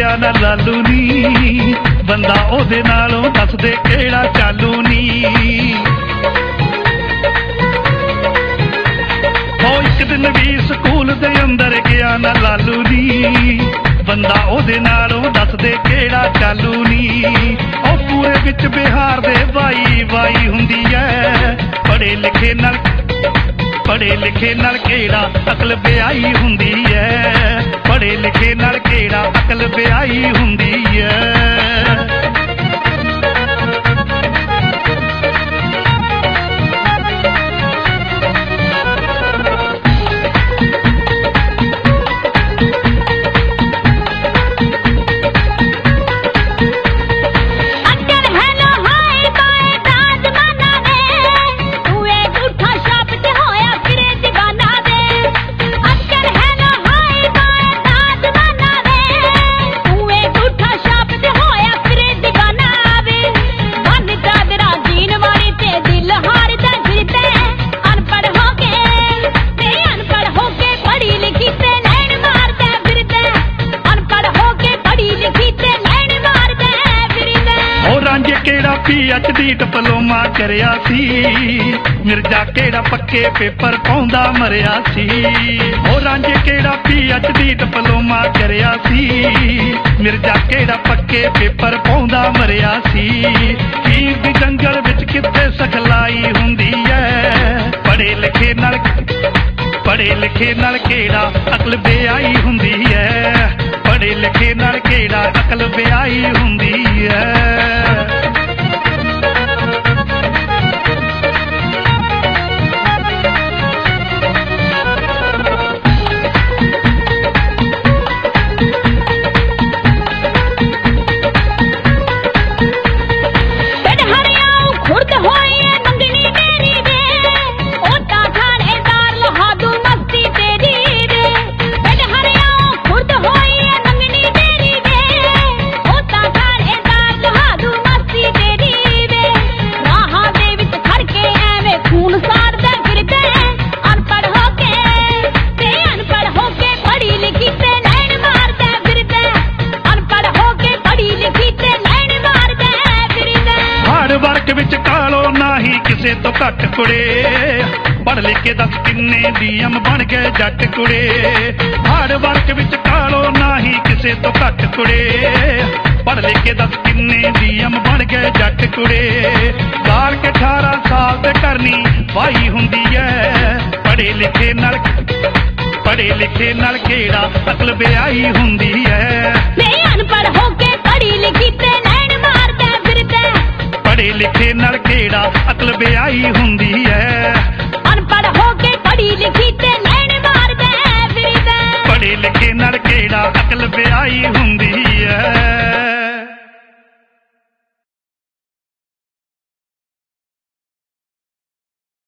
ਗਿਆ ਨਾ ਲਾਲੂ ਨੀ, ਬੰਦਾ ਉਹਦੇ ਨਾਲੋਂ ਦੱਸਦੇ ਕਿਹੜਾ ਚਾਲੂ ਨੀ। ਉਹ ਇੱਕ ਦਿਨ ਵੀ ਸਕੂਲ ਦੇ ਅੰਦਰ ਗਿਆ ਨਾ ਲਾਲੂ ਨੀ, ਬੰਦਾ ਉਹਦੇ ਨਾਲੋਂ ਦੱਸਦੇ ਕਿਹੜਾ ਚਾਲੂ ਨੀ। ਉਹ ਪੂਰੇ ਵਿੱਚ ਬਿਹਾਰ ਦੇ ਵਾਈ ਵਾਈ ਹੁੰਦੀ ਐ, ਪੜ੍ਹੇ ਲਿਖੇ ਨਾਲ ਕਿਹੜਾ ਅਕਲ ਵਿਆਹੀ ਹੁੰਦੀ ਐ, ਪੜ੍ਹੇ ਲਿਖੇ ਨਾਲ ਕਿਹੜਾ ਅਕਲ ਵਿਆਹੀ ਹੁੰਦੀ ਐ। PhD ਡਿਪਲੋਮਾ ਕਰਿਆ ਸੀ, ਮਿਰਜ਼ਾ ਕਿਹੜਾ ਪੱਕੇ ਪੇਪਰ ਪਾਉਂਦਾ ਮਰਿਆ ਸੀ। ਉਹ ਰਾਂਝੇ ਕਿਹੜਾ PhD ਡਿਪਲੋਮਾ ਕਰਿਆ ਸੀ, ਮਿਰਜ਼ਾ ਕਿਹੜਾ ਪੱਕੇ ਪੇਪਰ ਪਾਉਂਦਾ ਮਰਿਆ ਸੀ। ਹੀਰ ਦੀ ਜੰਗਲ ਵਿੱਚ ਕਿੱਥੇ ਸਿਖਲਾਈ ਹੁੰਦੀ ਐ, ਪੜ੍ਹੇ ਲਿਖੇ ਨਾਲ ਕਿਹੜਾ ਅਕਲ ਵਿਆਹੀ ਹੁੰਦੀ ਐ, ਪੜ੍ਹੇ ਲਿਖੇ ਨਾਲ ਕਿਹੜਾ ਅਕਲ ਵਿਆਹੀ ਹੁੰਦੀ ਐ। ਵਿੱਚ ਕਾਲੋ ਨਾਹੀਂ ਕਿਸੇ ਤੋਂ ਘੱਟ ਕੁੜੇ, ਪੜ੍ਹ ਲਿਖ ਕੇ ਦੱਸ ਕਿੰਨੇ DM ਬਣ ਗਏ ਜੱਟ ਕੁੜੇ। ਹਾਰਡ ਵਰਕ ਵਿੱਚ ਕਾਲੋ ਨਾਹੀਂ ਕਿਸੇ ਤੋਂ ਘੱਟ ਕੁੜੇ, ਪੜ੍ਹ ਲਿਖ ਕੇ ਦੱਸ ਕਿੰਨੇ DM ਬਣ ਗਏ ਜੱਟ ਕੁੜੇ। ਸਾਲ ਕੇ 18 ਸਾਲ ਤੇ ਕਰਨੀ ਵਾਹੀ ਹੁੰਦੀ ਐ, ਪੜ੍ਹੇ ਲਿਖੇ ਨਾਲ ਕਿਹੜਾ ਅਕਲ ਵਿਆਹੀ ਹੁੰਦੀ ਐ। ਅਨਪੜ੍ਹ ਹੋ ਕੇ ਪੜ੍ਹੀ ਲਿਖੀ ਤੇ ਲੈਣ ਮਾਰਦਾ ਫਿਰਦਾ, ਪੜ੍ਹੇ ਲਿਖੇ ਨਾਲ ਕਿਹੜਾ ਅਕਲ ਵਿਆਹੀ ਹੁੰਦੀ